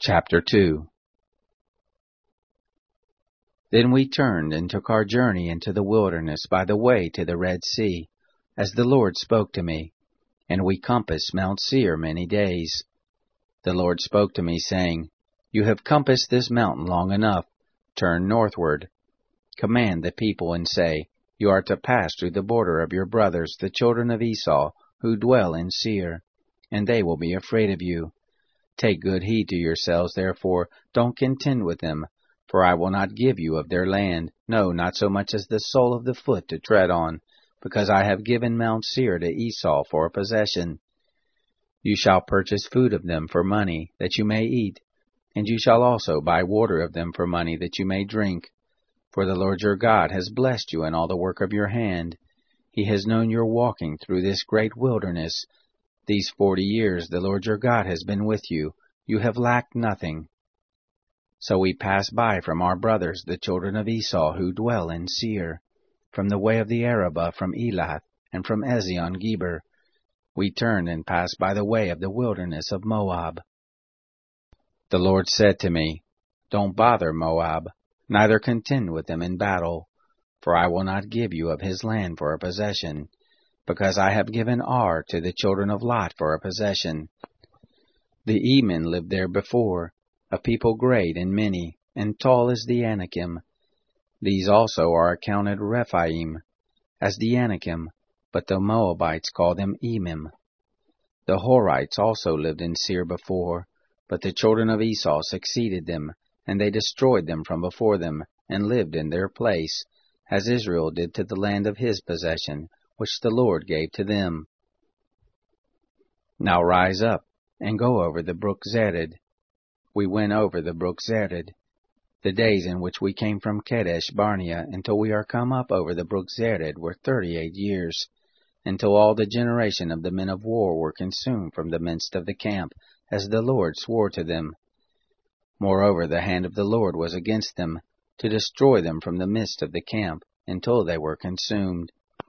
Chapter 2. Then we turned and took our journey into the wilderness by the way to the Red Sea, as the Lord spoke to me, and we compassed Mount Seir many days. The Lord spoke to me, saying, You have compassed this mountain long enough. Turn northward. Command the people and say, You are to pass through the border of your brothers, the children of Esau, who dwell in Seir, and they will be afraid of you. Take good heed to yourselves, therefore, don't contend with them, for I will not give you of their land, no, not so much as the sole of the foot to tread on, because I have given Mount Seir to Esau for a possession. You shall purchase food of them for money, that you may eat, and you shall also buy water of them for money, that you may drink. For the Lord your God has blessed you in all the work of your hand. He has known your walking through this great wilderness. These 40 years the Lord your God has been with you. You have lacked nothing. So we passed by from our brothers, the children of Esau, who dwell in Seir, from the way of the Arabah, from Elath, and from Ezion-Geber. We turned and passed by the way of the wilderness of Moab. The Lord said to me, Don't bother Moab, neither contend with them in battle, for I will not give you of his land for a possession, because I have given Ar to the children of Lot for a possession. The Emin lived there before, a people great and many, and tall as the Anakim. These also are accounted Rephaim, as the Anakim, but the Moabites call them Emim. The Horites also lived in Seir before, but the children of Esau succeeded them, and they destroyed them from before them, and lived in their place, as Israel did to the land of his possession, which the Lord gave to them. Now rise up, and go over the brook Zered. We went over the brook Zered. The days in which we came from Kadesh Barnea until we are come up over the brook Zered were 38 years, until all the generation of the men of war were consumed from the midst of the camp, as the Lord swore to them. Moreover, the hand of the Lord was against them, to destroy them from the midst of the camp, until they were consumed.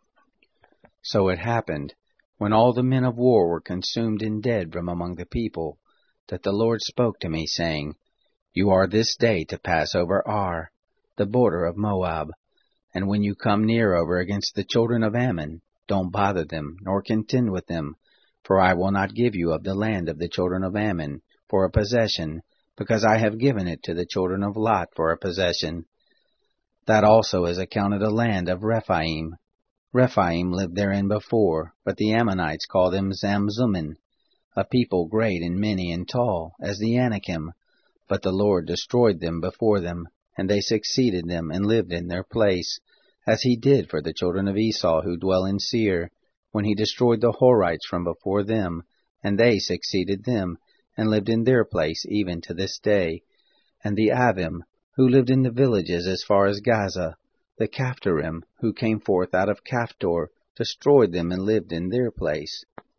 So it happened, when all the men of war were consumed and dead from among the people, that the Lord spoke to me, saying, You are this day to pass over Ar, the border of Moab, and when you come near over against the children of Ammon, don't bother them, nor contend with them, for I will not give you of the land of the children of Ammon for a possession, because I have given it to the children of Lot for a possession. That also is accounted a land of Rephaim. Rephaim lived therein before, but the Ammonites call them Zamzummim, a people great and many and tall, as the Anakim, but the Lord destroyed them before them, and they succeeded them and lived in their place, as he did for the children of Esau who dwell in Seir, when he destroyed the Horites from before them, and they succeeded them, and lived in their place even to this day, and the Avim, who lived in the villages as far as Gaza, the Caphtorim, who came forth out of Caphtor, destroyed them and lived in their place.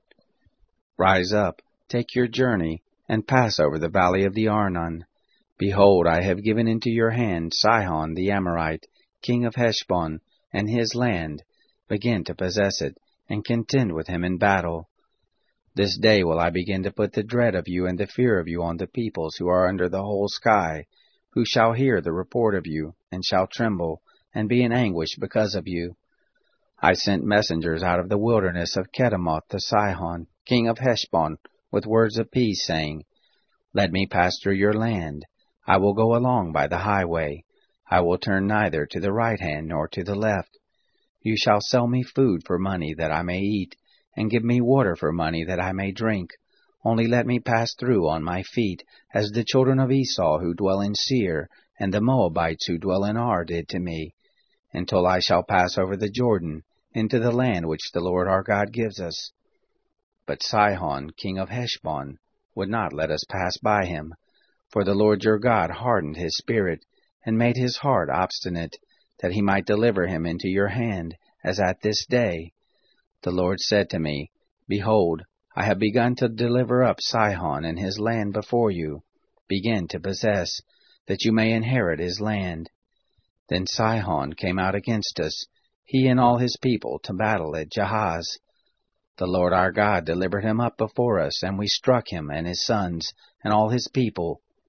Rise up, take your journey, and pass over the valley of the Arnon. Behold, I have given into your hand Sihon the Amorite, king of Heshbon, and his land. Begin to possess it, and contend with him in battle. This day will I begin to put the dread of you and the fear of you on the peoples who are under the whole sky, who shall hear the report of you, and shall tremble, and be in anguish because of you. I sent messengers out of the wilderness of Kedemoth to Sihon, king of Heshbon, with words of peace, saying, Let me pass through your land. I will go along by the highway. I will turn neither to the right hand nor to the left. You shall sell me food for money that I may eat, and give me water for money that I may drink. Only let me pass through on my feet, as the children of Esau who dwell in Seir, and the Moabites who dwell in Ar did to me, until I shall pass over the Jordan, into the land which the Lord our God gives us. But Sihon, king of Heshbon, would not let us pass by him, for the Lord your God hardened his spirit, and made his heart obstinate, that he might deliver him into your hand, as at this day. The Lord said to me, Behold, I have begun to deliver up Sihon and his land before you. Begin to possess, that you may inherit his land. Then Sihon came out against us, he and all his people, to battle at Jahaz. The Lord our God delivered him up before us, and we struck him and his sons and all his people.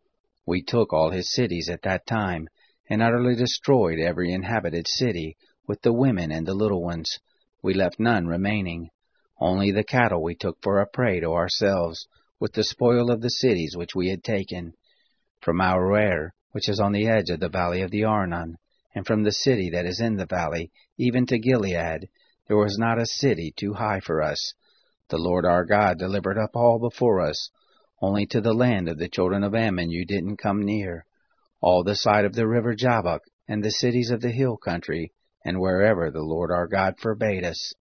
We took all his cities at that time, and utterly destroyed every inhabited city, with the women and the little ones. We left none remaining. Only the cattle we took for a prey to ourselves, with the spoil of the cities which we had taken. From Aroer, which is on the edge of the valley of the Arnon, and from the city that is in the valley, even to Gilead, there was not a city too high for us. The Lord our God delivered up all before us. Only to the land of the children of Ammon you didn't come near. All the side of the river Jabbok, and the cities of the hill country, and wherever the Lord our God forbade us.